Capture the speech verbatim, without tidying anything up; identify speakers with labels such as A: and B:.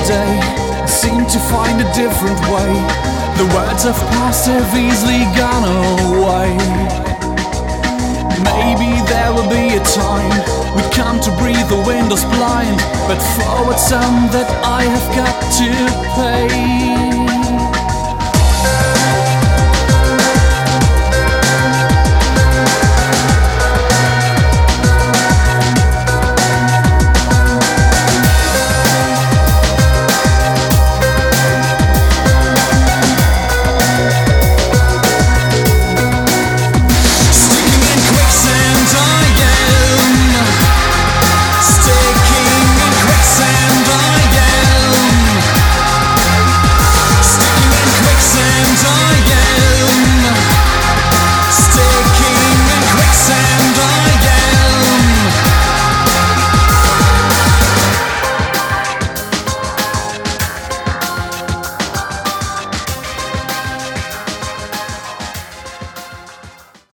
A: day, I seem to find a different way. The words of past have easily gone away. Maybe there will be a time we come to breathe the windows blind, but for it's some that I have got to pay.